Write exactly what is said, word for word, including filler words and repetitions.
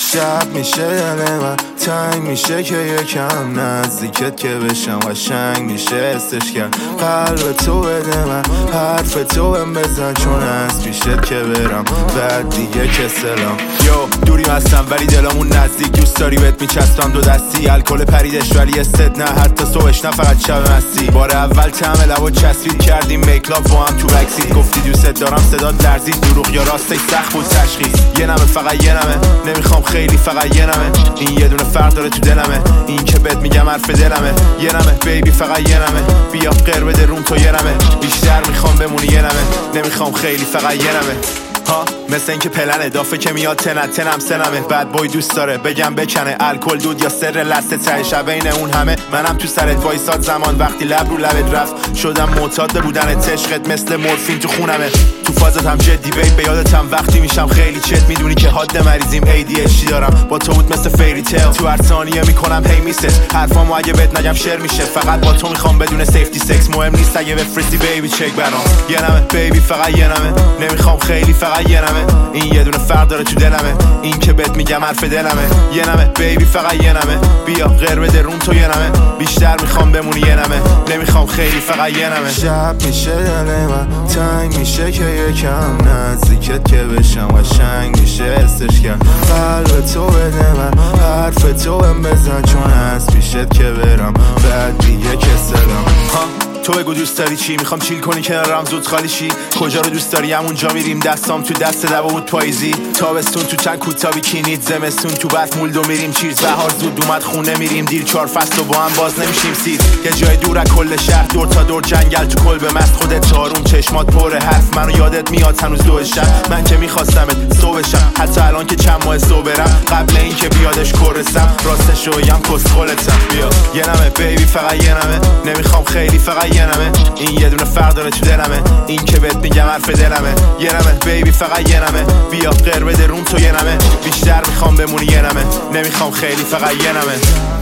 شب میشه دل من تنگ میشه که یکم نزدیکت که بشم قشنگ میشه استش کرد قلب تو بده من حرف تو بهم بزن چون از پیشت که برم بعد دیگه که سلام یو دوریم هستم ولی دلمون نزدیک دوست داری بهت میچستم دو دستی الکل پریدش ولی استد نه حتی صبحش نه فقط شب مستی بار اول طعم لبا چسبید کردیم میکلاپ با هم تو بکسید گفتی دوست دارم صدات لرزید دروغ یا راستش سخت بود تشخیص یه نمه فقط یه نمه نمیخوام خیلی فقط یه نمه این یه دونه فرق داره تو دلمه این که بهت میگم حرف دلمه یه نمه بیبی فقط یه نمه بیا قر بده روم تو یه نمه بیشتر میخوام بمونی یه نمه نمیخوام خیلی فقط یه نمه ها مثل این که پلنه دافه که میاد تنت تنم سنمه بعد بای دوست داره بگم بکنه الکل دود یا سر لسته ته شب بین اون همه منم تو سرت وایساد زمان وقتی لب رو لبت رفت شدم معتاد بودن عشقت مثل مورفین تو خونمه تو فازتم جدی بیت به یادتم وقتی میشم خیلی چت میدونی که حاد مریضیم ای دی اچ دی دارم با تو بود مثل فیری تیل تو هر ثانیه میکنم هی میست حرفامو اگه بهت نگم شعر میشه فقط با تو میخوام بدون سیفتی سکس مهم نیست اگه بفرستی بیبی چک برام یه نمه بیبی فقط یه نمه نمیخوام خیلی فقط یه نمه این یه دونه فرق داره تو دلمه این که بهت میگم حرف دلمه یه نمه بیبی فقط یه نمه بیا غیر بده روم تو یه نمه بیشتر میخوام بمونی یه نمه نمیخوام خیلی فقط یه نمه شب میشه دل من تنگ میشه که یکم نزدیکت که بشم قشنگ میشه استش کرد قلب تو بده من حرف تو بهم بزن چون از پیشت که برم بعد دیگه که سلام تو بگو دوست داری چی میخوام چیل کنی کنارم زود خالی شی کجا رو دوست داری همونجا میریم دستام تو دست دوا بود پاییزی تابستون تو چند کوتا بیکینیت زمستون تو برف مولدو میریم چیرز بهار زود اومد خونه میریم دیر چهار فصل و با هم باز نمیشیم سید یه جای دور از کل شهر دور تا دور جنگل تو کلب مست خودت تاروم چشمات پر حرف منو یادت میاد هنوز دو شب من که میخواستمت صبح شم حتی الان که چند ماه صبح برم قبل اینکه بیادش کرسم راستش رو بگم کسخلتم بیا یه نمه بیبی فقط یه نمه نمیخوام خیلی فقط یه نمه این یه دونه فرق داره تو دلمه این که بهت میگم حرف دلمه یه نمه بیبی فقط یه نمه بیا غیر بده روم تو یه نمه بیشتر میخوام بمونی یه نمه نمیخوام خیلی فقط یه نمه